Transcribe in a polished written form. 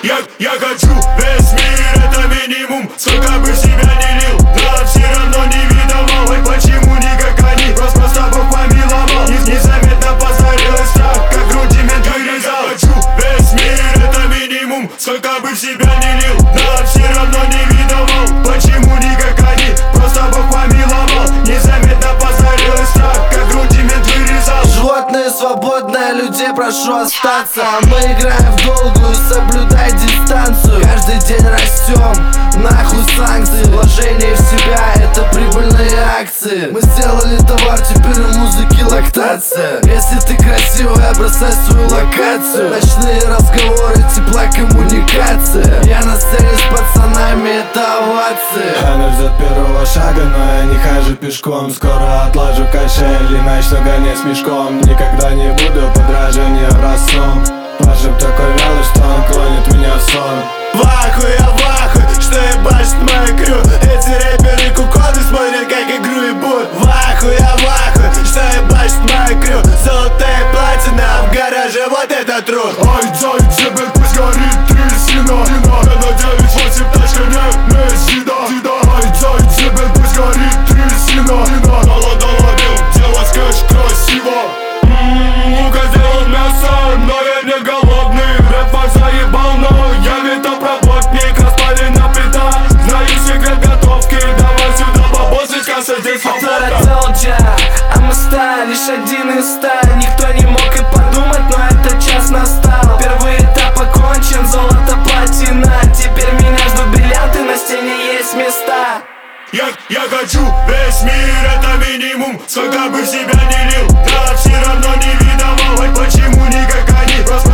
Я хочу весь мир, это минимум. Сколько бы в себя не лил, но все равно не видовал. Ой, почему не как они, просто Бог помиловал. Незаметно позарилась так, как рудимент вырезал. Я хочу весь мир, это минимум. Сколько бы в себя не лил, но все равно не видовал. Почему не как они, просто Бог помиловал. Незаметно позарилась так, как рудимент вырезал. Животные свободные, людей прошу остаться. Мы играем в долгую, соблюдай дистанцию. Каждый день растем, нахуй санкции. Вложение в себя — это прибыльные акции. Мы сделали товар, теперь у музыки лактация. Если ты красивая, бросай свою локацию. Ночные разговоры, тепла коммуникация. Я на сцене с пацанами, это овации. Она ждет первого шага, но я не хожу пешком. Скоро отложу кошель, иначе гонять с мешком. Никогда не буду подражание образцом. Пашек такой вялый, что он клонит меня в сон. Я в ахуе, что ебашит мою крю. Эти рэперы куконы смотрят как игру ебут. Я в ахуе, что ебашит мою крю. Золотая платина в гараже, вот это труд. Ай, джебен, пусть горит трясина. Я на 9-8 тачка, не Мессида. Ай, джебен, пусть горит трясина. Голодолобил, делать кэш красиво. Лука делал мясо, но я не голодный. Рэп заебал, но я металлпроботник. Распалена плита, знаю секрет готовки. Давай сюда бабосочка, садись в I'm a star, лишь один из ста. Никто не мог и подумать, но этот час настал. Первый этап окончен, золото, платина. Теперь меня ждут бриллианты, на стене есть места. Я хочу весь мир, это минимум. Сколько бы в себя не лил, да все равно не видовал. Ой, почему не как они, просто